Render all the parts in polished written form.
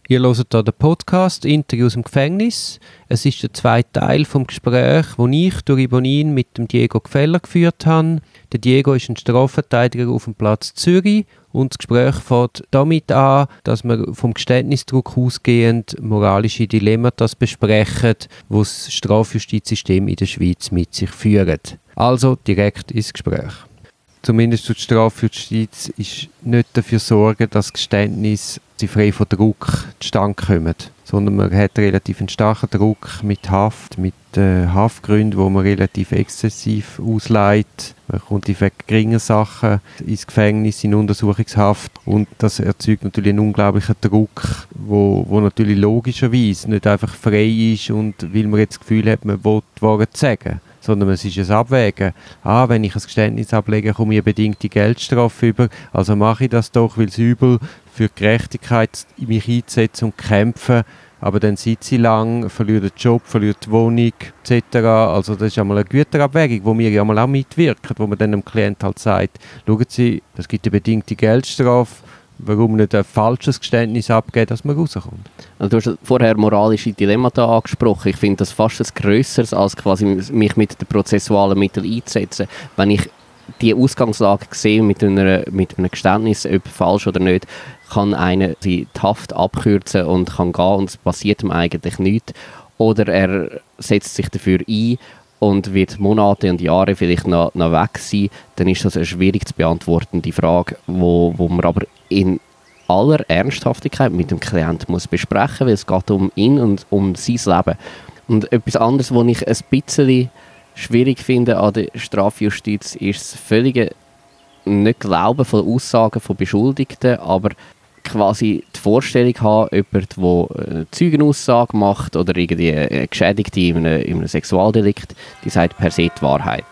Ihr hört hier den Podcast «Interview aus dem Gefängnis». Es ist der zweite Teil vom Gespräch, das ich durch Ibonin mit dem Diego Gfeller geführt habe. Der Diego ist ein Strafverteidiger auf dem Platz Zürich und das Gespräch fängt damit an, dass wir vom Geständnisdruck ausgehend moralische Dilemmata besprechen, die das Strafjustizsystem in der Schweiz mit sich führt. Also direkt ins Gespräch. Zumindest die Strafjustiz ist nicht dafür sorgen, dass Geständnisse frei von Druck zustande kommen, sondern man hat relativ einen starken Druck mit Haft, mit Haftgründen, wo man relativ exzessiv ausleiht. Man kommt in geringen Sachen ins Gefängnis, in Untersuchungshaft und das erzeugt natürlich einen unglaublichen Druck, wo natürlich logischerweise nicht einfach frei ist und weil man jetzt das Gefühl hat, man will die Wahrheit sagen. Sondern es ist ein Abwägen. Wenn ich ein Geständnis ablege, komme ich eine bedingte Geldstrafe über. Also mache ich das doch, weil es übel für die Gerechtigkeit mich einzusetzen und kämpfen. Aber dann sitze ich lang, verliere den Job, verliere die Wohnung etc. Also das ist einmal eine Güterabwägung, wo wir ja mal auch mitwirken, wo man dann dem Klient halt sagt, schauen Sie, es gibt eine bedingte Geldstrafe. Warum nicht ein falsches Geständnis abgeben, dass man rauskommt? Also du hast vorher moralische Dilemmata angesprochen. Ich finde das fast ein grösseres, als quasi mich mit den prozessualen Mitteln einzusetzen. Wenn ich die Ausgangslage sehe mit einem Geständnis, ob falsch oder nicht, kann einer die Haft abkürzen und kann gehen und es passiert ihm eigentlich nichts. Oder er setzt sich dafür ein und wird Monate und Jahre vielleicht noch weg sein, dann ist das eine schwierig zu beantwortende Frage, wo man aber in aller Ernsthaftigkeit mit dem Klienten muss besprechen, weil es geht um ihn und um sein Leben. Und etwas anderes, was ich ein bisschen schwierig finde an der Strafjustiz, ist das völlige Nicht-Glauben von Aussagen von Beschuldigten, aber quasi die Vorstellung haben, jemand, der eine Zeugenaussage macht oder irgendwie eine Geschädigte in einem Sexualdelikt, die sagt per se die Wahrheit.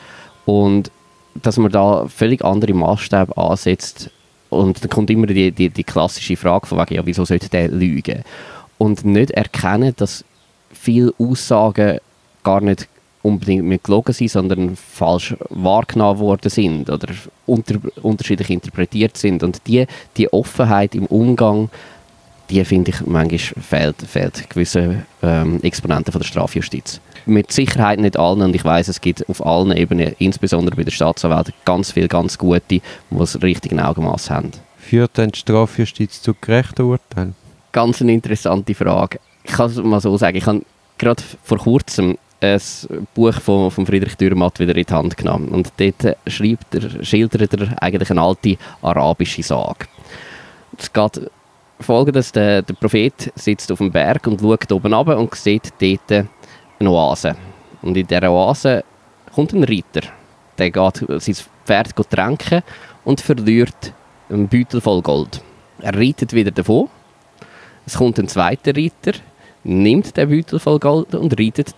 Und dass man da völlig andere Maßstäbe ansetzt und dann kommt immer die klassische Frage von wegen, ja, wieso sollte der lügen? Und nicht erkennen, dass viele Aussagen gar nicht unbedingt mit gelogen sind, sondern falsch wahrgenommen worden sind oder unterschiedlich interpretiert sind. Und die Offenheit im Umgang, die finde ich manchmal fehlt gewissen Exponenten von der Strafjustiz. Mit Sicherheit nicht allen, und ich weiss, es gibt auf allen Ebenen, insbesondere bei der Staatsanwältin, ganz viele ganz gute, die das richtige Augenmaß haben. Führt denn die Strafjustiz zu gerechten Urteilen? Ganz eine interessante Frage. Ich kann es mal so sagen, ich habe gerade vor kurzem ein Buch von Friedrich Dürrenmatt wieder in die Hand genommen. Und dort schildert er eigentlich eine alte arabische Sage. Es geht folgendes: der Prophet sitzt auf dem Berg und schaut oben runter und sieht dort eine Oase. Und in dieser Oase kommt ein Reiter. Der geht sein Pferd tränken und verliert einen Beutel voll Gold. Er reitet wieder davon. Es kommt ein zweiter Reiter, nimmt den Beutel voll Gold und reitet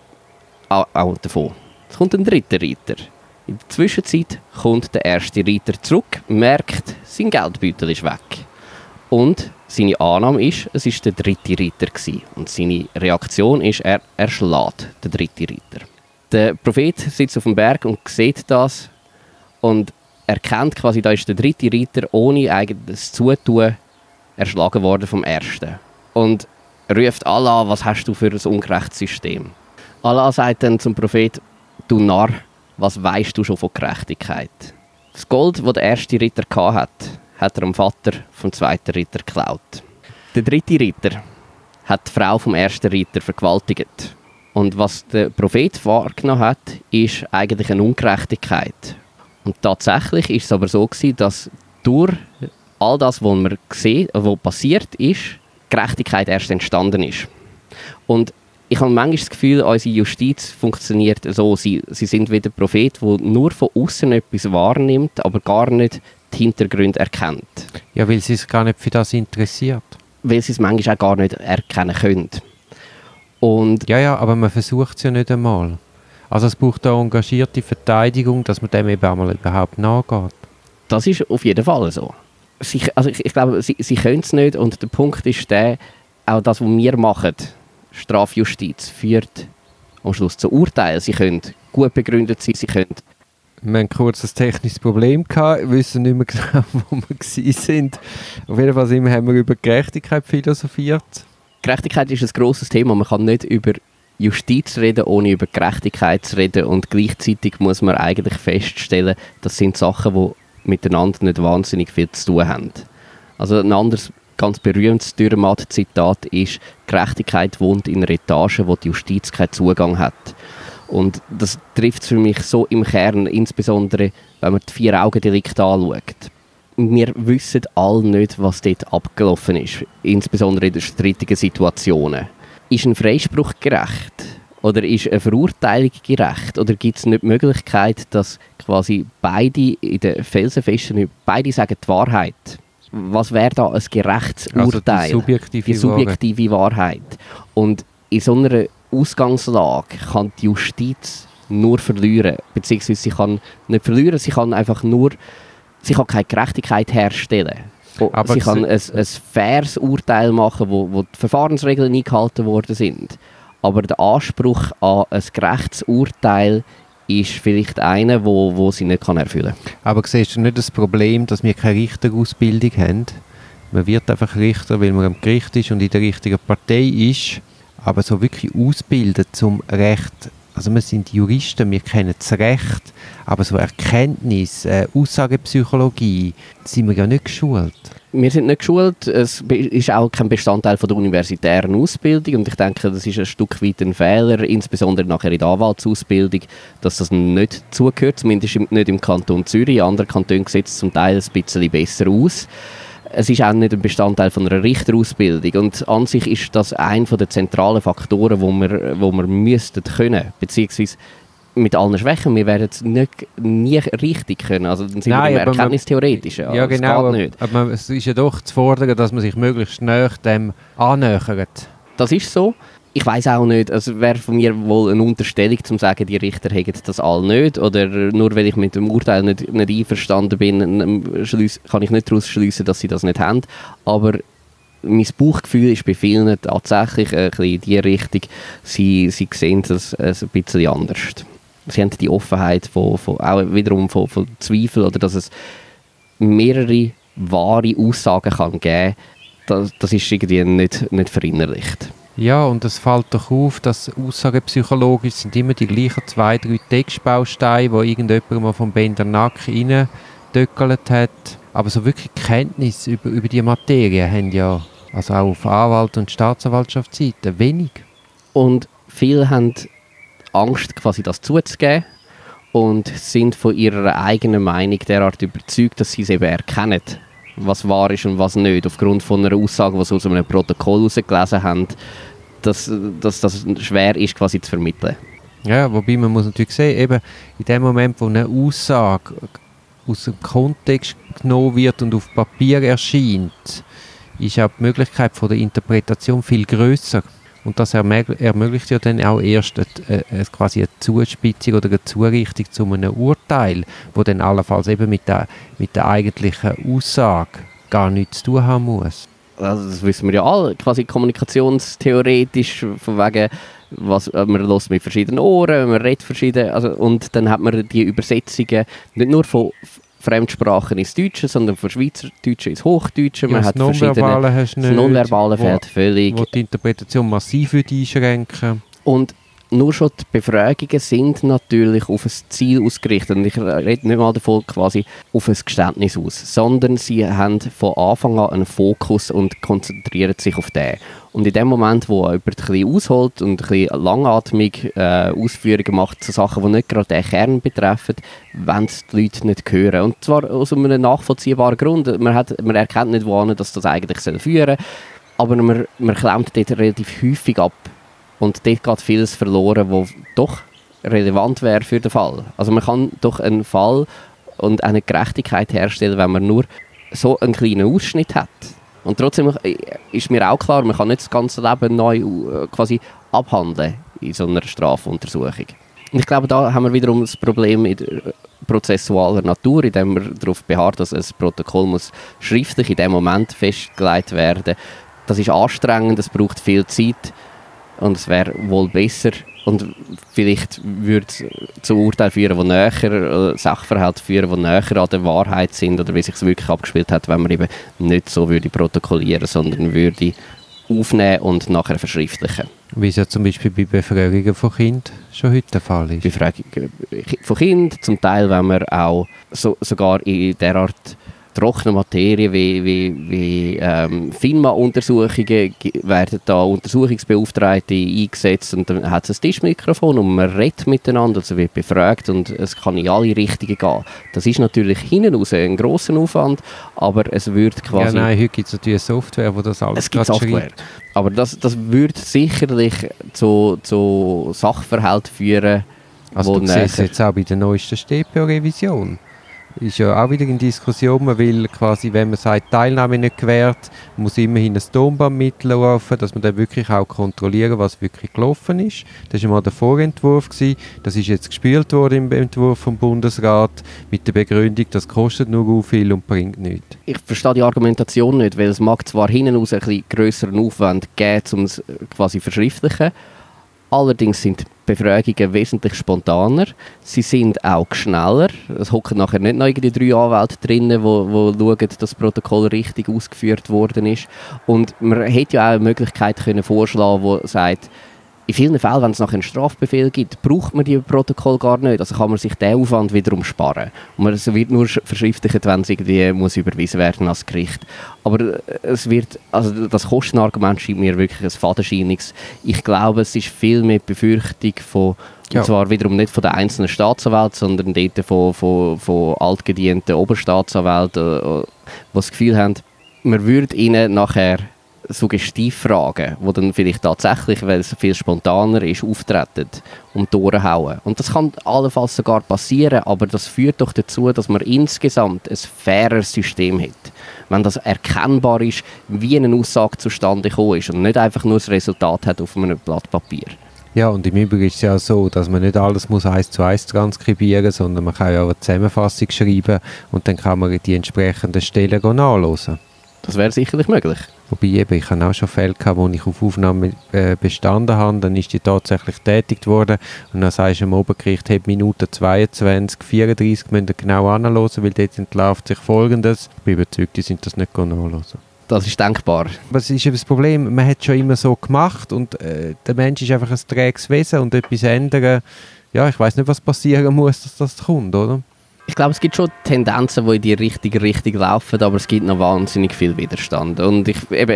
auch davon. Es kommt ein dritter Reiter. In der Zwischenzeit kommt der erste Reiter zurück, merkt, sein Geldbeutel ist weg. Und seine Annahme ist, es war der dritte Reiter gewesen. Und seine Reaktion ist, er schlägt den dritten Reiter. Der Prophet sitzt auf dem Berg und sieht das und erkennt quasi, da ist der dritte Reiter ohne eigenes Zutun erschlagen worden vom ersten. Und ruft Allah, was hast du für ein ungerechtes System? Allah sagt dann zum Prophet, du Narr, was weisst du schon von Gerechtigkeit? Das Gold, das der erste Ritter hatte, hat er dem Vater vom zweiten Ritter geklaut. Der dritte Ritter hat die Frau vom ersten Ritter vergewaltigt. Und was der Prophet wahrgenommen hat, ist eigentlich eine Ungerechtigkeit. Und tatsächlich ist es aber so gewesen, dass durch all das, was man sieht, was passiert ist, Gerechtigkeit erst entstanden ist. Und ich habe manchmal das Gefühl, unsere Justiz funktioniert so. Sie sind wie der Prophet, der nur von außen etwas wahrnimmt, aber gar nicht die Hintergründe erkennt. Ja, weil sie sich gar nicht für das interessiert. Weil sie es manchmal auch gar nicht erkennen können. Und ja, aber man versucht es ja nicht einmal. Also es braucht eine engagierte Verteidigung, dass man dem eben einmal überhaupt nachgeht. Das ist auf jeden Fall so. Ich glaube, sie können es nicht, und der Punkt ist der, auch das, was wir machen, Strafjustiz, führt am Schluss zu Urteilen. Sie können gut begründet sein, sie können Wir hatten kurz ein technisches Problem gehabt, wissen nicht mehr genau, wo wir sind. Auf jeden Fall haben wir über Gerechtigkeit philosophiert. Gerechtigkeit ist ein grosses Thema. Man kann nicht über Justiz reden, ohne über Gerechtigkeit zu reden. Und gleichzeitig muss man eigentlich feststellen, das sind Sachen, die miteinander nicht wahnsinnig viel zu tun haben. Also ein anderes ganz berühmtes Dürrenmatt-Zitat ist: Gerechtigkeit wohnt in einer Etage, wo die Justiz keinen Zugang hat. Und das trifft es für mich so im Kern, insbesondere wenn man die 4-Augen-Delikte anschaut. Wir wissen alle nicht, was dort abgelaufen ist, insbesondere in den strittigen Situationen. Ist ein Freispruch gerecht? Oder ist eine Verurteilung gerecht? Oder gibt es nicht die Möglichkeit, dass quasi beide in den felsenfesten, beide sagen die Wahrheit? Was wäre da ein gerechtes Urteil? Also die subjektive Wahrheit. Und in so einer Ausgangslage kann die Justiz nur verlieren. Beziehungsweise sie kann nicht verlieren, sie kann einfach nur, sie kann keine Gerechtigkeit herstellen. Aber sie kann ein faires Urteil machen, wo die Verfahrensregeln eingehalten worden sind. Aber der Anspruch an ein gerechtes Urteil ist vielleicht einer, wo sie nicht erfüllen kann. Aber siehst du nicht das Problem, dass wir keine Richterausbildung haben? Man wird einfach Richter, weil man am Gericht ist und in der richtigen Partei ist. Aber so wirklich ausbilden zum Recht, also wir sind Juristen, wir kennen das Recht, aber so Erkenntnis, Aussagepsychologie, sind wir ja nicht geschult. Wir sind nicht geschult, es ist auch kein Bestandteil von der universitären Ausbildung und ich denke, das ist ein Stück weit ein Fehler, insbesondere nachher in der Anwaltsausbildung, dass das nicht zugehört, zumindest nicht im Kanton Zürich. Andere Kantone sehen es zum Teil ein bisschen besser aus. Es ist auch nicht ein Bestandteil von einer Richterausbildung und an sich ist das einer der zentralen Faktoren, wo wir müssten können, beziehungsweise mit allen Schwächen, wir werden es nie richtig können, also dann sind wir im Erkenntnistheoretischen. Ja, genau, aber es ist ja doch zu fordern, dass man sich möglichst nahe dem annähert. Das ist so. Ich weiss auch nicht, also wäre von mir wohl eine Unterstellung, zu sagen, die Richter hätten das alle nicht, oder nur weil ich mit dem Urteil nicht einverstanden bin, kann ich nicht daraus schliessen, dass sie das nicht haben. Aber mein Bauchgefühl ist bei vielen tatsächlich ein bisschen in die Richtung, sie sehen das ein bisschen anders. Sie haben die Offenheit auch wiederum von Zweifel, oder dass es mehrere wahre Aussagen kann geben kann, das ist irgendwie nicht verinnerlicht. Ja, und es fällt doch auf, dass aussagepsychologisch sind immer die gleichen 2-3 Textbausteine, die irgendjemand mal vom Bendernack reindöckelt hat. Aber so wirklich Kenntnis über die Materie haben ja, also auch auf Anwalt- und Staatsanwaltschaftsseite, wenig. Und viele haben Angst, quasi das zuzugeben und sind von ihrer eigenen Meinung derart überzeugt, dass sie es eben erkennen, was wahr ist und was nicht, aufgrund von einer Aussage, die sie aus einem Protokoll herausgelesen haben, dass das schwer ist, quasi zu vermitteln. Ja, wobei man muss natürlich sehen, eben in dem Moment, wo eine Aussage aus dem Kontext genommen wird und auf Papier erscheint, ist auch die Möglichkeit von der Interpretation viel grösser. Und das ermöglicht ja dann auch erst quasi eine Zuspitzung oder eine Zurichtung zu einem Urteil, wo dann allenfalls eben mit der eigentlichen Aussage gar nichts zu tun haben muss. Also das wissen wir ja alle, quasi kommunikationstheoretisch, von wegen, man hört mit verschiedenen Ohren, man redet verschieden, also, und dann hat man die Übersetzungen nicht nur von Fremdsprachen ins Deutsche, sondern von Schweizerdeutschen ins Hochdeutsche. Man hat verschiedene... Das Nonverbale fehlt völlig. Wo die Interpretation massiv einschränken. Und nur schon die Befragungen sind natürlich auf ein Ziel ausgerichtet. Und ich rede nicht mal davon quasi auf ein Geständnis aus, sondern sie haben von Anfang an einen Fokus und konzentrieren sich auf den. Und in dem Moment, wo jemand ein bisschen ausholt und ein bisschen langatmig Ausführungen macht zu Sachen, die nicht gerade den Kern betreffen, wollen es die Leute nicht hören. Und zwar aus einem nachvollziehbaren Grund. Man erkennt nicht, wohin das eigentlich führen soll, aber man klemmt dort relativ häufig ab. Und dort geht vieles verloren, was doch relevant wäre für den Fall. Also man kann doch einen Fall und eine Gerechtigkeit herstellen, wenn man nur so einen kleinen Ausschnitt hat. Und trotzdem ist mir auch klar, man kann nicht das ganze Leben neu quasi abhandeln in so einer Strafuntersuchung. Und ich glaube, da haben wir wiederum das Problem in der prozessualer Natur, indem man darauf beharrt, dass ein Protokoll muss schriftlich in dem Moment festgelegt werden. Das ist anstrengend, es braucht viel Zeit. Und es wäre wohl besser, und vielleicht würde es zu Urteilen führen, die näher, Sachverhalte führen, die näher an der Wahrheit sind oder wie sich es wirklich abgespielt hat, wenn man eben nicht so würde protokollieren, sondern würde aufnehmen und nachher verschriftlichen. Wie es ja zum Beispiel bei Befragungen von Kindern schon heute der Fall ist. Befragungen von Kindern, zum Teil, wenn man auch sogar in derart trockene Materie wie FINMA-Untersuchungen werden da Untersuchungsbeauftragte eingesetzt und dann hat es ein Tischmikrofon und man redet miteinander, also wird befragt und es kann in alle Richtungen gehen. Das ist natürlich hinten raus ein grosser Aufwand, aber es würde quasi... Ja, nein, heute gibt es natürlich Software, die das alles schreibt. Aber das würde sicherlich zu Sachverhalten führen, also du siehst jetzt auch bei der neuesten StPO-Revision. Ist ja auch wieder in Diskussion, man will quasi, wenn man sagt, Teilnahme nicht gewährt, muss immerhin ein Tonband mitlaufen, dass man dann wirklich auch kontrollieren, was wirklich gelaufen ist. Das war mal der Vorentwurf gewesen. Das ist jetzt gespielt worden im Entwurf vom Bundesrat mit der Begründung, das kostet nur viel und bringt nichts. Ich verstehe die Argumentation nicht, weil es mag zwar hinten raus ein bisschen grösseren Aufwand geben, um es quasi verschriftlichen. Allerdings sind Befragungen wesentlich spontaner. Sie sind auch schneller. Es hocken nachher nicht noch die 3 Anwälte drinnen, die schauen, dass das Protokoll richtig ausgeführt worden ist. Und man hätte ja auch eine Möglichkeit können vorschlagen, die sagt, in vielen Fällen, wenn es nachher einen Strafbefehl gibt, braucht man die Protokoll gar nicht. Also kann man sich den Aufwand wiederum sparen. Und es wird nur verschriftlicht, wenn es irgendwie muss überwiesen werden als Gericht. Aber es wird, also das Kostenargument scheint mir wirklich ein fadenscheiniges. Ich glaube, es ist viel mehr die Befürchtung von, und zwar wiederum nicht von den einzelnen Staatsanwälten, sondern dort von altgedienten Oberstaatsanwälten, die das Gefühl haben, man würde ihnen nachher Suggestivfragen, die dann vielleicht tatsächlich, weil es viel spontaner ist, auftreten und durchhauen. Und das kann allenfalls sogar passieren, aber das führt doch dazu, dass man insgesamt ein faireres System hat. Wenn das erkennbar ist, wie eine Aussage zustande gekommen ist und nicht einfach nur das Resultat hat auf einem Blatt Papier. Ja, und im Übrigen ist es ja so, dass man nicht alles muss 1:1 transkribieren, sondern man kann ja auch eine Zusammenfassung schreiben und dann kann man die entsprechenden Stellen nachlesen. Das wäre sicherlich möglich. Wobei eben, ich habe auch schon Fälle gehabt, wo ich auf Aufnahme bestanden habe, dann ist die tatsächlich tätigt worden und dann sagst du dem Obergericht, hey, Minute 22, 34 müsst ihr genau anhören, weil dort entlarvt sich Folgendes. Ich bin überzeugt, die sind das nicht nachhören. Das ist denkbar. Was ist eben das Problem? Man hat es schon immer so gemacht und der Mensch ist einfach ein träges Wesen und etwas ändern, ja, ich weiss nicht, was passieren muss, dass das kommt, oder? Ich glaube, es gibt schon Tendenzen, die in die richtige Richtung laufen, aber es gibt noch wahnsinnig viel Widerstand. Und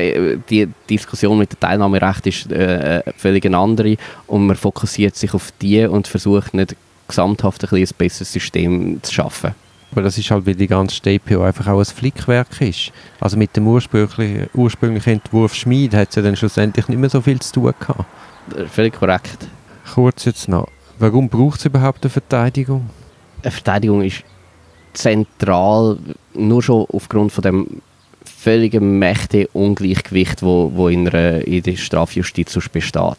die Diskussion mit dem Teilnahmerecht ist völlig eine andere und man fokussiert sich auf die und versucht nicht gesamthaft ein besseres System zu schaffen. Aber das ist halt, weil die ganze StPO einfach auch ein Flickwerk ist. Also mit dem ursprünglichen Entwurf Schmid hat es ja dann schlussendlich nicht mehr so viel zu tun gehabt. Völlig korrekt. Kurz jetzt noch, warum braucht es überhaupt eine Verteidigung? Eine Verteidigung ist zentral, nur schon aufgrund von dem völligen mächtigen Ungleichgewicht, wo in der Strafjustiz sonst besteht.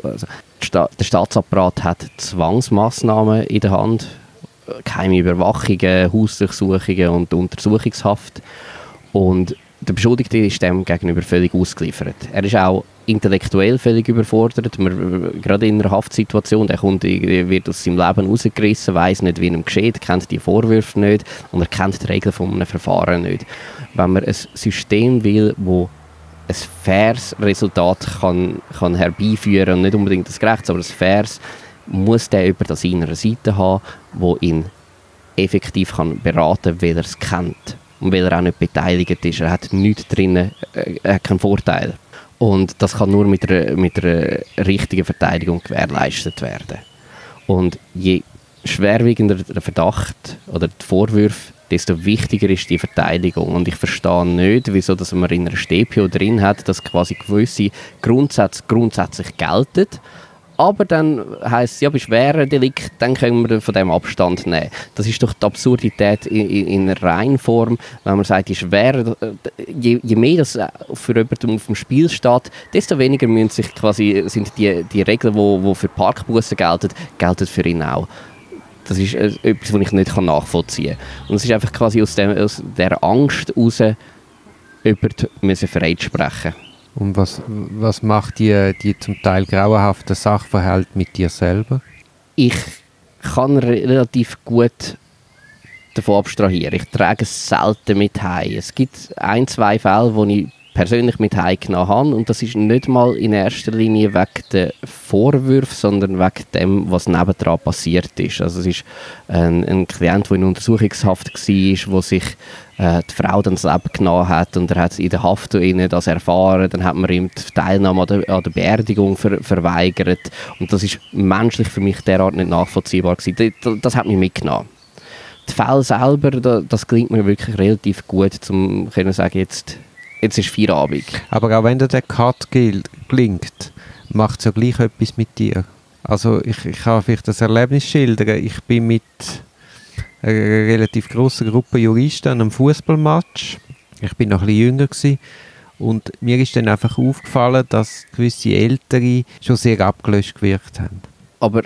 Der Staatsapparat hat Zwangsmaßnahmen in der Hand, geheime Überwachungen, Hausdurchsuchungen und Untersuchungshaft. Und der Beschuldigte ist dem gegenüber völlig ausgeliefert. Er ist auch intellektuell völlig überfordert. Gerade in einer Haftsituation, der wird aus seinem Leben rausgerissen, weiss nicht, wie ihm geschieht, kennt die Vorwürfe nicht und er kennt die Regeln von einem Verfahren nicht. Wenn man ein System will, das ein faires Resultat kann herbeiführen und nicht unbedingt ein gerechtes, aber ein faires, muss der über das seiner Seite haben, wo ihn effektiv beraten kann, weil er es kennt und weil er auch nicht beteiligt ist. Er hat nichts drin, er hat keinen Vorteil. Und das kann nur mit einer richtigen Verteidigung gewährleistet werden. Und je schwerwiegender der Verdacht oder die Vorwürfe, desto wichtiger ist die Verteidigung. Und ich verstehe nicht, wieso dass man in einer StPO drin hat, dass quasi gewisse Grundsätze grundsätzlich gelten. Aber dann heisst es, ja, bei schweren Delikten, dann können wir von dem Abstand nehmen. Das ist doch die Absurdität in Reinform, wenn man sagt, je mehr das für jemanden auf dem Spiel steht, desto weniger sind die Regeln, die für Parkbussen gelten für ihn auch. Das ist etwas, was ich nicht nachvollziehen kann. Und es ist einfach quasi aus dieser Angst heraus, jemanden freisprechen. Und was macht die zum Teil grauenhaften Sachverhalte mit dir selber? Ich kann relativ gut davon abstrahieren. Ich trage es selten mit heim. Es gibt 1-2 Fälle, wo ich persönlich mit heimgenommen habe, und das ist nicht mal in erster Linie wegen der Vorwürfe, sondern wegen dem, was nebendran passiert ist. Also es ist ein Klient, der in Untersuchungshaft war, wo sich die Frau dann das Leben genommen hat, und er hat in der Haft das erfahren. Dann hat man ihm die Teilnahme an der Beerdigung verweigert, und das ist menschlich für mich derart nicht nachvollziehbar gewesen. Das hat mich mitgenommen. Die Fälle selber, das gelingt mir wirklich relativ gut, um zu sagen, jetzt ist Feierabend. Aber auch wenn dir der Cut gelingt, macht es ja gleich etwas mit dir. Also ich kann vielleicht das Erlebnis schildern. Ich bin mit einer relativ grossen Gruppe Juristen an einem Fußballmatch. Ich bin noch ein bisschen jünger gewesen. Und mir ist dann einfach aufgefallen, dass gewisse Ältere schon sehr abgelöscht gewirkt haben. Aber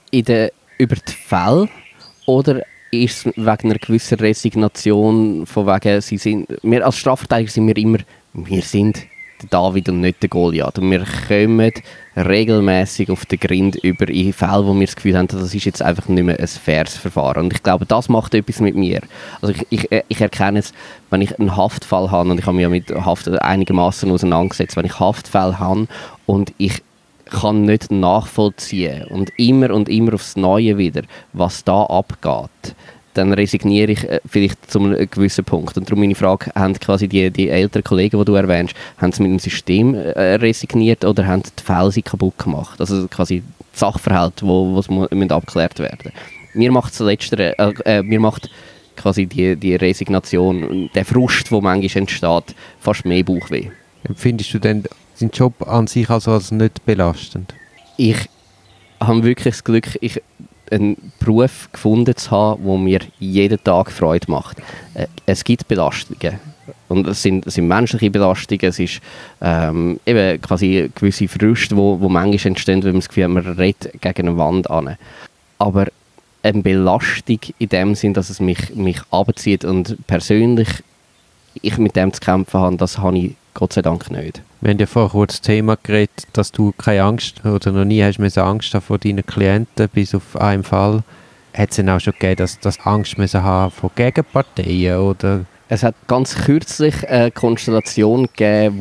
über die Fälle oder ist es wegen einer gewissen Resignation, von wegen, wir als Strafverteidiger sind wir sind der David und nicht der Goliath. Und wir kommen regelmäßig auf den Grind über in Fälle, wo wir das Gefühl haben, das ist jetzt einfach nicht mehr ein faires Verfahren. Und ich glaube, das macht etwas mit mir. Also ich erkenne es, wenn ich einen Haftfall habe, und ich habe mich ja mit Haft einigermaßen auseinandergesetzt, wenn ich Haftfälle habe und ich kann nicht nachvollziehen und immer aufs Neue wieder, was da abgeht, dann resigniere ich vielleicht zu einem gewissen Punkt. Und darum meine Frage, haben quasi die älteren Kollegen, die du erwähnst, haben sie mit dem System resigniert oder haben die Fälle sie kaputt gemacht? Also quasi die Sachverhalte, die abgeklärt werden. Mir macht das Letztere, mir macht quasi die Resignation, der Frust, der manchmal entsteht, fast mehr Bauchweh. Empfindest du denn deinen Job an sich also als nicht belastend? Ich habe wirklich das Glück, einen Beruf gefunden zu haben, der mir jeden Tag Freude macht. Es gibt Belastungen. Und es sind menschliche Belastungen, es ist eben quasi gewisse Früchte, die manchmal entstehen, wenn man das Gefühl hat, man redet gegen eine Wand an. Aber eine Belastung in dem Sinn, dass es mich runterzieht und persönlich ich mit dem zu kämpfen habe, das habe ich Gott sei Dank nicht. Wir haben ja vorher kurz das Thema geredet, dass du keine Angst oder noch nie hast Angst haben vor deinen Klienten, bis auf einen Fall. Hat es denn auch schon gegeben, dass du Angst haben vor Gegenparteien? Oder? Es hat ganz kürzlich eine Konstellation gegeben,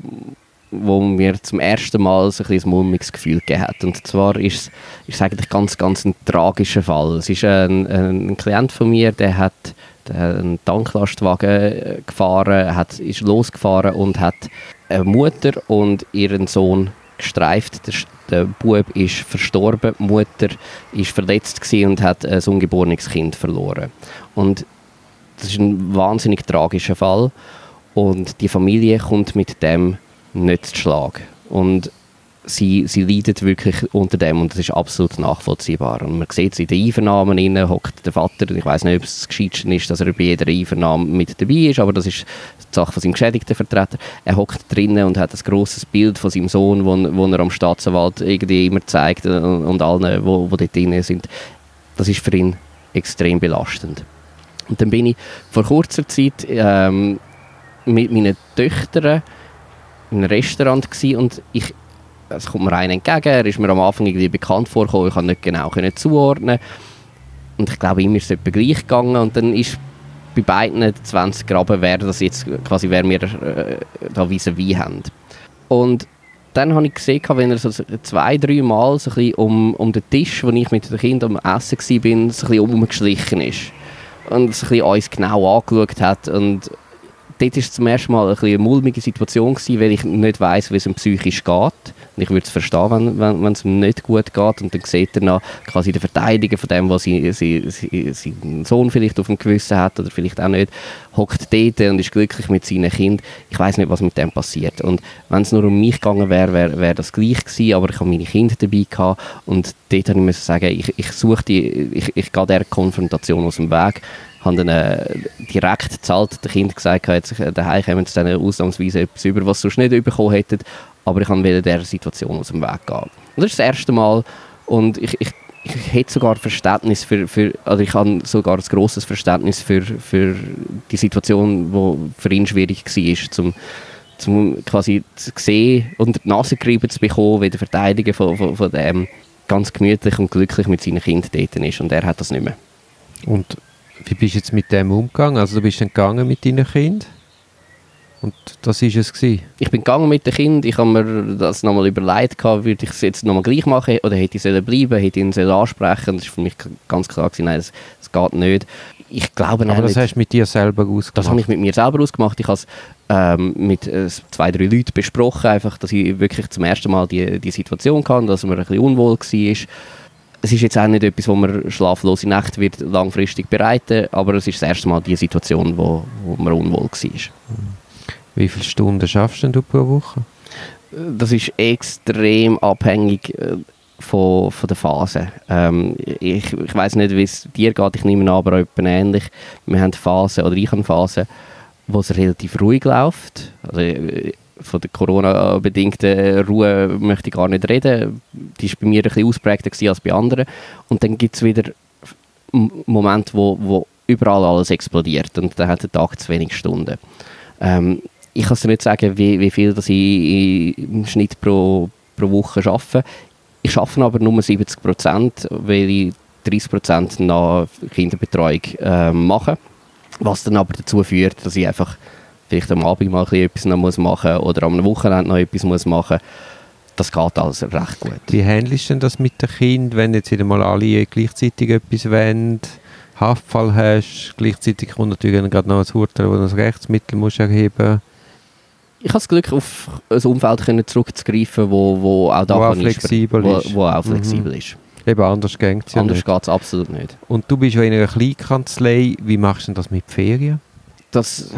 wo mir zum ersten Mal so ein mulmiges Gefühl gegeben hat. Und zwar ist es eigentlich ganz ein tragischer Fall. Es ist ein Klient von mir, der hat einen Tanklastwagen gefahren, ist losgefahren und hat eine Mutter und ihren Sohn gestreift. Der Bub ist verstorben, die Mutter ist verletzt und hat ein ungeborenes Kind verloren. Und das ist ein wahnsinnig tragischer Fall. Und die Familie kommt mit dem nicht zu Schlag. Und sie leidet wirklich unter dem, und das ist absolut nachvollziehbar. Und man sieht es in den Einvernahmen, hockt der Vater, ich weiss nicht, ob es das Gescheitste ist, dass er bei jeder Einnahme mit dabei ist, aber das ist die Sache von seinem geschädigten Vertreter. Er hockt drinnen und hat ein grosses Bild von seinem Sohn, wo er am Staatsanwalt irgendwie immer zeigt und allen, die dort drin sind. Das ist für ihn extrem belastend. Und dann bin ich vor kurzer Zeit mit meinen Töchtern in einem Restaurant gewesen, und es kommt mir einer entgegen, er ist mir am Anfang irgendwie bekannt vorgekommen, ich konnte nicht genau zuordnen. Und ich glaube, ihm ist es etwa gleich gegangen, und dann ist bei beiden 20 Graben, wer wir da vis-à-vis haben. Und dann habe ich gesehen, wenn er so 2-3 Mal so ein bisschen um den Tisch, wo ich mit den Kindern am Essen war, so ein bisschen umgeschlichen ist. Und so ein bisschen uns genau angeschaut hat. Und dort war es zum ersten Mal eine mulmige Situation gewesen, weil ich nicht weiss, wie es ihm psychisch geht. Und ich würde es verstehen, wenn es ihm nicht gut geht. Und dann sieht er noch quasi die Verteidigung von dem, was sein Sohn vielleicht auf dem Gewissen hat oder vielleicht auch nicht, hockt dort und ist glücklich mit seinen Kindern. Ich weiss nicht, was mit dem passiert. Und wenn es nur um mich gegangen wäre, wäre das gleich gewesen, aber ich habe meine Kinder dabei gehabt, und dort habe ich sagen, ich gehe dieser Konfrontation aus dem Weg. Habe dann direkt gezahlt, den Kindern gesagt, jetzt daheim kommen sie dann ausnahmsweise etwas über, was sie sonst nicht bekommen hätten, aber ich wollte dieser Situation aus dem Weg gehen. Und das ist das erste Mal, und ich hätte sogar Verständnis also ich habe sogar ein grosses Verständnis für die Situation, die für ihn schwierig war, quasi zu sehen und die Nase gerieben zu bekommen, wie der Verteidiger von dem ganz gemütlich und glücklich mit seinen Kindern dort ist. Und er hat das nicht mehr. Und wie bist du jetzt mit dem umgegangen? Also du bist dann gegangen mit deinen Kindern? Und das war es gewesen? Ich bin gegangen mit den Kindern. Ich habe mir das nochmal überlegt, würde ich es jetzt nochmal gleich machen oder hätte ich bleiben, hätte ich ihn ansprechen. Das war für mich ganz klar gewesen, nein, das geht nicht. Ich glaube aber das hast du mit dir selber ausgemacht? Das habe ich mit mir selber ausgemacht. Ich habe es mit 2, 3 Leuten besprochen, einfach, dass ich wirklich zum ersten Mal die Situation hatte, dass mir ein bisschen unwohl war. Es ist jetzt auch nicht etwas, wo man schlaflose Nächte wird langfristig bereiten, aber es ist das erste Mal die Situation, wo man unwohl war. Wie viele Stunden schaffst du pro Woche? Das ist extrem abhängig von der Phase. Ich weiss nicht, wie es dir geht, ich nehme an, aber etwa ähnlich. Wir haben Phasen, oder ich habe Phasen, wo es relativ ruhig läuft. Also, von der Corona-bedingten Ruhe möchte ich gar nicht reden. Die war bei mir ein bisschen ausprägter als bei anderen. Und dann gibt es wieder Momente, wo überall alles explodiert und dann hat der Tag zu wenig Stunden. Ich kann dir nicht sagen, wie viel das ich im Schnitt pro Woche arbeite. Ich arbeite aber nur 70%, weil ich 30% nach Kinderbetreuung mache. Was dann aber dazu führt, dass ich einfach vielleicht am Abend mal etwas noch machen muss oder am Wochenende noch etwas machen muss. Das geht alles recht gut. Wie handelst du denn das mit den Kindern, wenn jetzt wieder mal alle gleichzeitig etwas wollen, Haftfall hast, gleichzeitig kommt natürlich gerade noch ein Urteil, wo du das Rechtsmittel musst erheben musst? Ich habe das Glück, auf ein Umfeld zurückzugreifen, wo auch da wo auch flexibel ist. Wo auch flexibel ist. Eben, anders geht es ja nicht. Anders geht es absolut nicht. Und du bist ja in einer Kleinkanzlei. Wie machst du denn das mit Ferien? Das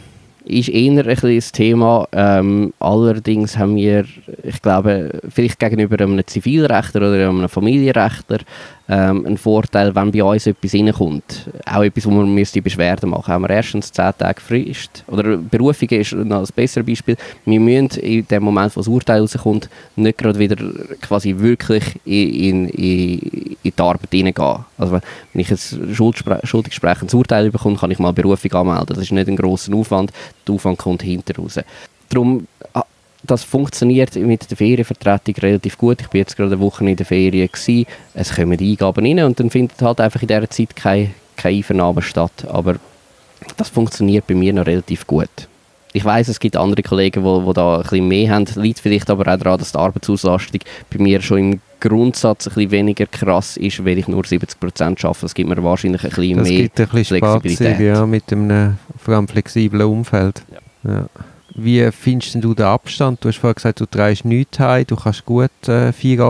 ist eher ein bisschen das Thema. Allerdings haben wir, ich glaube, vielleicht gegenüber einem Zivilrechtler oder einem Familienrechtler einen Vorteil, wenn bei uns etwas reinkommt. Auch etwas, wo man Beschwerden machen müsste. Haben wir erstens 10 Tage Frist. Oder Berufung ist noch ein besseres Beispiel. Wir müssen in dem Moment, wo das Urteil rauskommt, nicht gerade wieder quasi wirklich in die Arbeit hineingehen. Also wenn ich ein schuldgesprechendes Urteil bekomme, kann ich mal Berufung anmelden. Das ist nicht ein grosser Aufwand. Der Aufwand kommt hinten raus. Darum, das funktioniert mit der Ferienvertretung relativ gut. Ich war jetzt gerade eine Woche in der Ferien gewesen. Es kommen die Eingaben rein und dann findet halt einfach in dieser Zeit keine Einvernahme statt. Aber das funktioniert bei mir noch relativ gut. Ich weiss, es gibt andere Kollegen, die da ein bisschen mehr haben. Liegt vielleicht aber auch daran, dass die Arbeitsauslastung bei mir schon im Grundsatz ein bisschen weniger krass ist, weil ich nur 70% arbeite. Das gibt mir wahrscheinlich ein bisschen das mehr gibt ein bisschen Flexibilität. Spazier, ja, mit einem vor allem flexiblen Umfeld. Ja. Wie findest du den Abstand? Du hast vorhin gesagt, du trägst nichts heim, du kannst gut im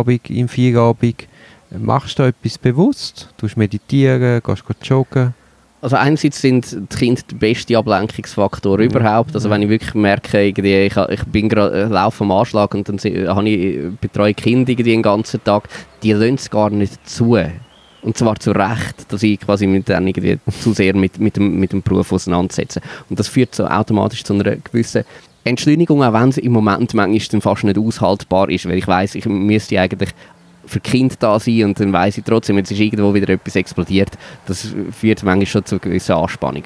Feierabend. Machst du da etwas bewusst? Du meditieren, gehst joggen? Also einerseits sind die Kinder der beste Ablenkungsfaktor überhaupt. Also wenn ich wirklich merke, ich bin gerade laufe am Anschlag und dann betreue ich Kinder den ganzen Tag, die lassen es gar nicht zu. Und zwar zu Recht, dass ich quasi mit denen irgendwie zu sehr mit dem Beruf auseinandersetze. Und das führt so automatisch zu einer gewissen Entschleunigung, auch wenn es im Moment manchmal dann fast nicht aushaltbar ist, weil ich weiss, ich müsste eigentlich für Kind da sein und dann weiss ich trotzdem, jetzt ist irgendwo wieder etwas explodiert. Das führt manchmal schon zu einer gewissen Anspannung.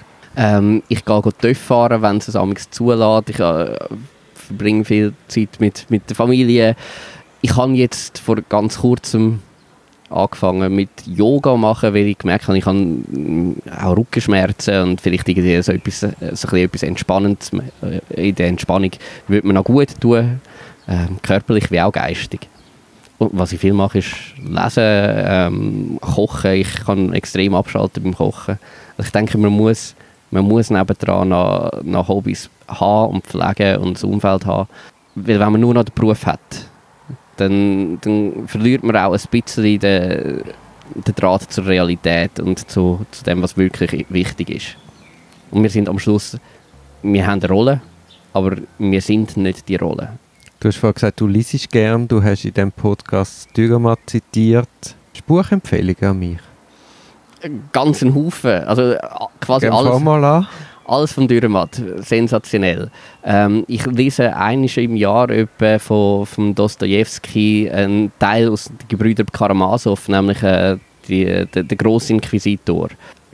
Ich gehe TÜV fahren, wenn es amigs zulässt. Ich verbringe viel Zeit mit der Familie. Ich habe jetzt vor ganz kurzem angefangen mit Yoga machen, weil ich gemerkt habe, ich habe auch Rückenschmerzen und vielleicht irgendwie so etwas Entspannendes. In der Entspannung würde mir noch gut tun, körperlich wie auch geistig. Und was ich viel mache, ist lesen, kochen. Ich kann extrem abschalten beim Kochen. Also ich denke, man muss nebendran noch Hobbys haben und pflegen und das Umfeld haben. Weil wenn man nur noch den Beruf hat, dann verliert man auch ein bisschen den Draht zur Realität und zu dem, was wirklich wichtig ist. Und wir sind am Schluss, wir haben eine Rolle, aber wir sind nicht die Rolle. Du hast vorhin gesagt, du liest gern, du hast in diesem Podcast Dürrenmatt zitiert. Buchempfehlungen an mich? Ganz ein Haufen. Also quasi alles von Dürrenmatt. Sensationell. Ich lese einmal im Jahr etwa von Dostojewski einen Teil aus den Gebrüder Karamasow, nämlich der grosse Inquisitor.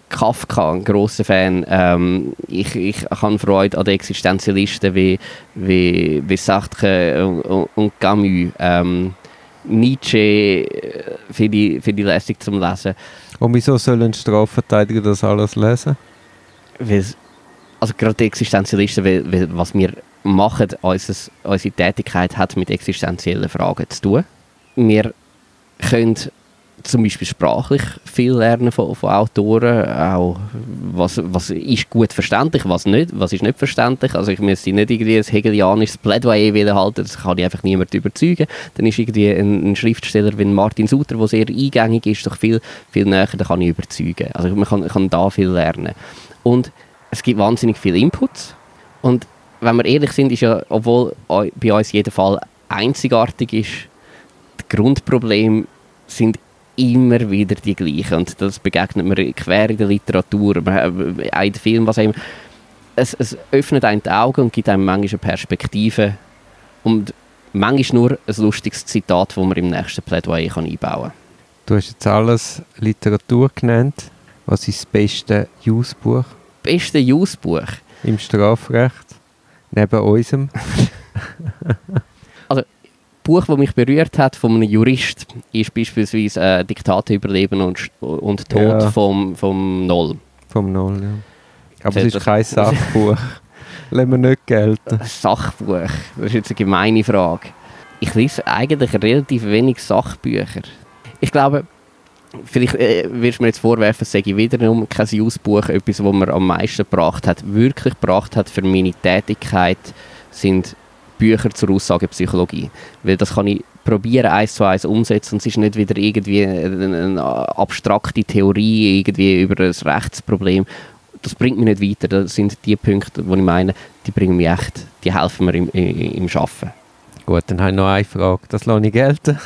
Kafka, ein grosser Fan. Ich habe Freude an den Existenzialisten wie Sartre und Camus. Nietzsche finde ich lässig zum Lesen. Und wieso sollen Strafverteidiger das alles lesen? Also gerade die Existenzialisten, weil was wir machen, unsere Tätigkeit hat mit existenziellen Fragen zu tun. Wir können zum Beispiel sprachlich viel lernen von Autoren, auch was ist gut verständlich, was ist nicht verständlich. Also ich müsste nicht irgendwie ein hegelianisches Plädoyer halten, das kann ich einfach niemand überzeugen. Dann ist irgendwie ein Schriftsteller wie Martin Suter, der sehr eingängig ist, doch viel, viel näher, da kann ich überzeugen. Also man kann da viel lernen. Und es gibt wahnsinnig viele Inputs. Und wenn wir ehrlich sind, ist ja, obwohl bei uns jeder Fall einzigartig ist, die Grundprobleme sind immer wieder die gleichen. Und das begegnet mir quer in der Literatur, auch in den Filmen, was auch immer. Es öffnet einem die Augen und gibt einem manchmal eine Perspektive. Und manchmal nur ein lustiges Zitat, das man im nächsten Plädoyer einbauen kann. Du hast jetzt alles Literatur genannt. Was ist das beste Jus-Buch? Beste Jus-Buch? Im Strafrecht? Neben unserem? Also, Buch, das mich berührt hat von einem Jurist, ist beispielsweise «Diktate überleben und Tod» vom Noll. Vom Noll, ja. Aber es ist kein Sachbuch. Lassen wir nicht gelten. Ein Sachbuch? Das ist jetzt eine gemeine Frage. Ich lese eigentlich relativ wenig Sachbücher. Ich glaube, vielleicht wirst du mir jetzt vorwerfen, sage ich wiederum kein Jus-Buch, etwas, das mir am meisten wirklich gebracht hat für meine Tätigkeit, sind Bücher zur Aussagepsychologie. Weil das kann ich probieren, 1:1 umsetzen, und es ist nicht wieder irgendwie eine abstrakte Theorie irgendwie über ein Rechtsproblem. Das bringt mich nicht weiter. Das sind die Punkte, die ich meine, die bringen mich echt, die helfen mir im Arbeiten. Gut, dann habe ich noch eine Frage. Das lasse ich gelten.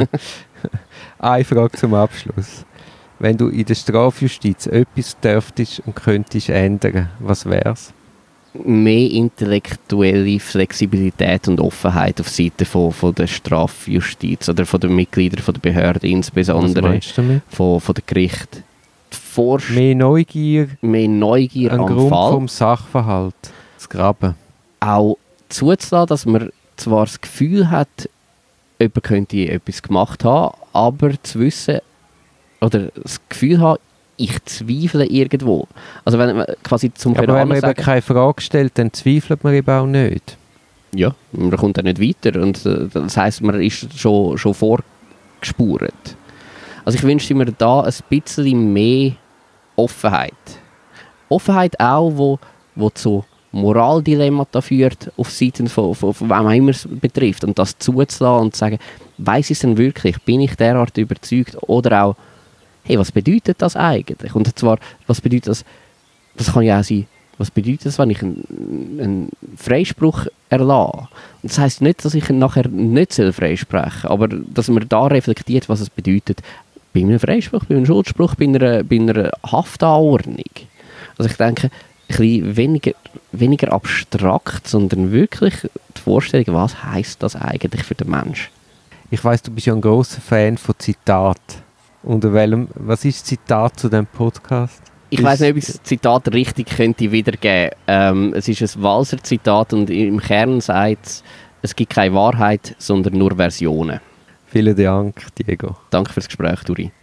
Eine Frage zum Abschluss. Wenn du in der Strafjustiz etwas dürftest und könntest ändern, was wär's? Mehr intellektuelle Flexibilität und Offenheit auf Seite von der Strafjustiz oder von den Mitgliedern der Behörden, insbesondere von den Gerichten. Mehr Neugier am Grund Fall. Vom Sachverhalt, das Graben. Auch zuzulassen, dass man zwar das Gefühl hat, jemand könnte etwas gemacht haben, aber zu wissen oder das Gefühl haben, ich zweifle irgendwo. Also wenn man quasi zum Aber wenn man eben keine Frage stellt, dann zweifelt man eben auch nicht. Ja, man kommt dann nicht weiter und das heisst, man ist schon vorgespurt. Also ich wünschte mir da ein bisschen mehr Offenheit. Offenheit auch, wo zu Moraldilemmata führt, auf Seiten von wem auch immer es betrifft. Und das zuzulassen und zu sagen, weiss ich es denn wirklich? Bin ich derart überzeugt? Oder auch, hey, was bedeutet das eigentlich? Und zwar, was bedeutet das? Das kann ja auch sein, was bedeutet das, wenn ich einen Freispruch erlasse? Und das heisst nicht, dass ich nachher nicht freisprechen soll, aber dass man da reflektiert, was es bedeutet, bei einem Freispruch, bei einem Schuldspruch, bei einer Haftanordnung. Also ich denke, ein bisschen weniger abstrakt, sondern wirklich die Vorstellung, was heisst das eigentlich für den Menschen? Ich weiss, du bist ja ein grosser Fan von Zitaten. Was ist das Zitat zu diesem Podcast? Ich weiss nicht, ob ich das Zitat richtig könnte wiedergeben. Es ist ein Walser Zitat und im Kern sagt es gibt keine Wahrheit, sondern nur Versionen. Vielen Dank, Diego. Danke fürs Gespräch, Duri.